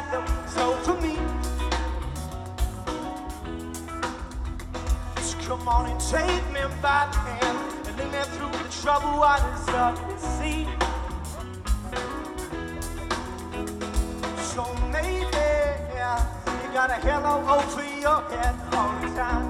them. So for me, just come on and take me by the hand and lead me through the troubled waters of the sea. So maybe you got a halo over your head all the time.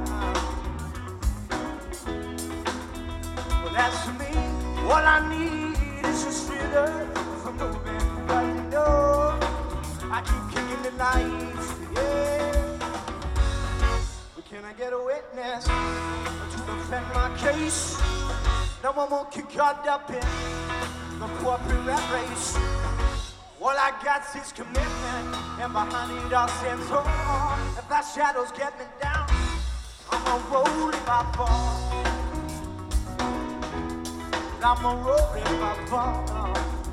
Well, that's me. All I need is just freedom from moving. But you know, I keep kicking the lights, yeah. But can I get a witness to defend my case? No one won't get caught up in the corporate rat race. All I got is commitment, and behind it all stands tall. If that shadows get me down, I'ma roll if I fall. I'ma roll if I fall.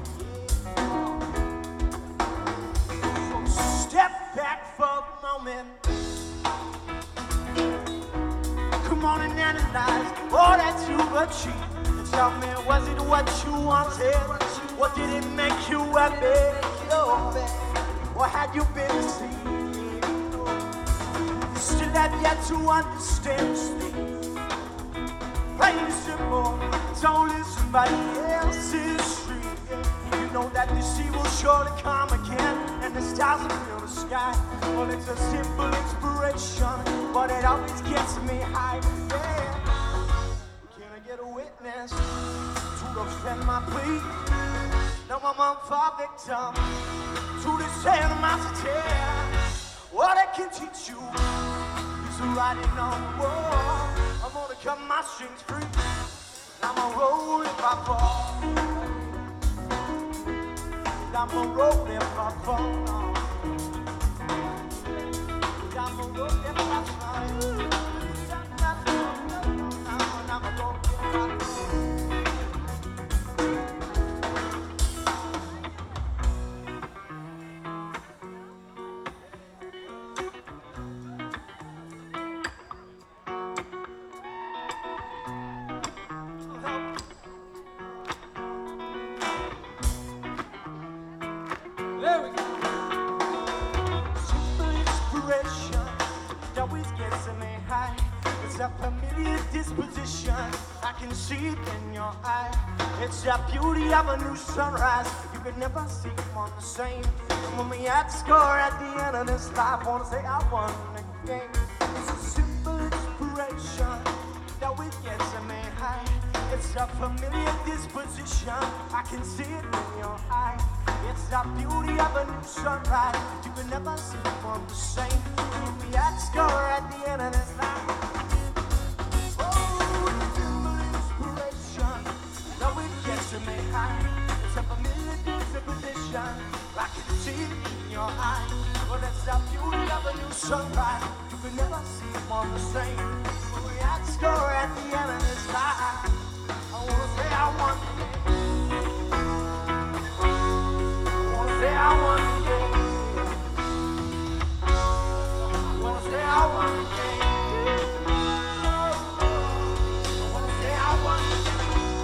So step back for a moment. Come on and analyze all that you've achieved. And tell me, was it what you wanted? What did it make you happy? Or had you been deceived? You still have yet to understand things. Plain and simple, don't listen to somebody else's street. You know that the sea will surely come again, and the stars will fill the sky. Well, it's a simple inspiration, but it always gets me high. Yeah. Can I get a witness to defend my plea? No, I'm a far victim to this animosity. What I can teach you is writing on the wall. I'm gonna cut my strings free. I'ma roll if I fall. I'ma roll if I fall. I'ma roll if I fall. I'ma roll if I fall. A familiar disposition, I can see it in your eye. It's the beauty of a new sunrise. You can never see one the same. And when we had to score at the end of this life, wanna say I won the game. It's a simple inspiration that we get to me high. It's a familiar disposition, I can see it in your eye. It's the beauty of a new sunrise. You can never see one the same. When we had to score at the end of this life. It's a familiar disposition, I can see it in your eye. Well, it's the beauty of a new sunrise. You can never see one the same. When we had to score at the end of this life, I wanna say I won the game. I wanna say I won the game. I wanna say I won the game. I wanna say I won the game.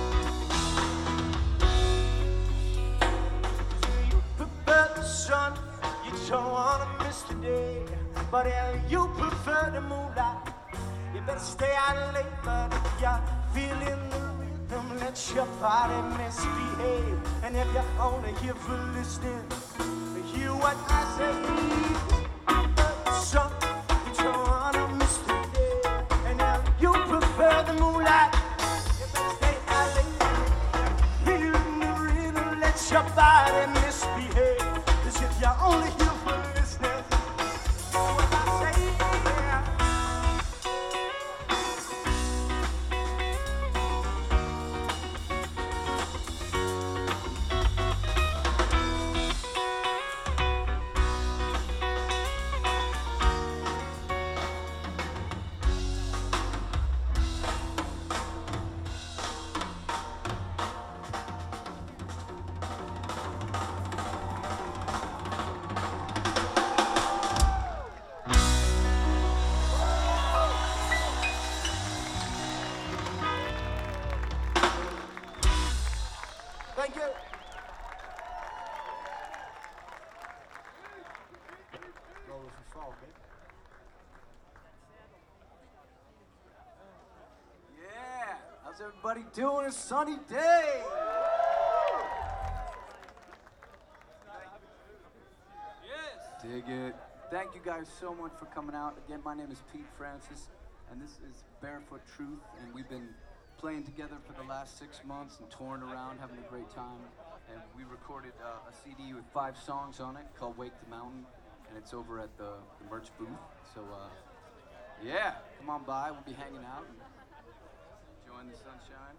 Son, you don't wanna miss the day, but if you prefer the moonlight, you better stay out late. But if you're feeling the rhythm, let your body misbehave. And if you're only here for listening, hear what I say. Son, you don't wanna miss the day, and if you prefer the moonlight, you better stay out late. Feeling the rhythm, let your body misbehave. If you're only here for listening, what I say, yeah. everybody doing? A sunny day. Yes. Dig it. Thank you guys so much for coming out. Again, my name is Pete Francis, and this is Barefoot Truth, and we've been playing together for the last 6 months and touring around, having a great time. And we recorded a CD with 5 songs on it called Wake the Mountain, and it's over at the merch booth. So, yeah, come on by. We'll be hanging out and enjoying the sunshine.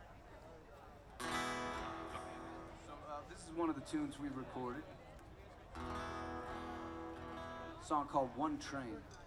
So, this is one of the tunes we recorded. A song called One Train.